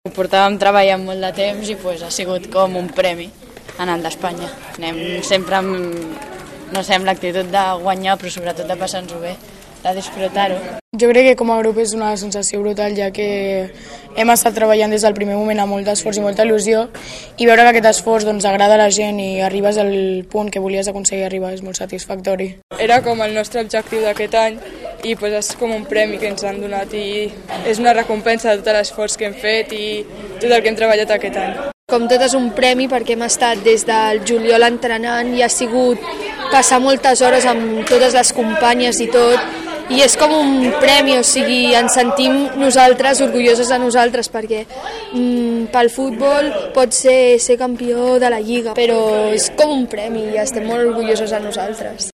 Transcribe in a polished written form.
Ho portàvem treballant molt de temps i ha sigut com un premi en el d'Espanya. Anem sempre amb, no sé, amb l'actitud de guanyar, però sobretot de passar-nos-ho bé, de disfrutar-ho. Jo crec que com a grup és una sensació brutal, ja que hem estat treballant des del primer moment amb molt d'esforç i molta il·lusió, i veure que aquest esforç agrada a la gent i arribes al punt que volies aconseguir arribar és molt satisfactori. Era com el nostre objectiu d'aquest any i és com un premi que ens han donat i és una recompensa de tot l'esforç que hem fet i tot el que hem treballat aquest any. Com tot és un premi perquè hem estat des del juliol entrenant i ha sigut passar moltes hores amb totes les companyes i tot, i és com un premi, o sigui, ens sentim nosaltres orgulloses de nosaltres perquè pel futbol pot ser campió de la Lliga, però és com un premi i estem molt orgullosos de nosaltres.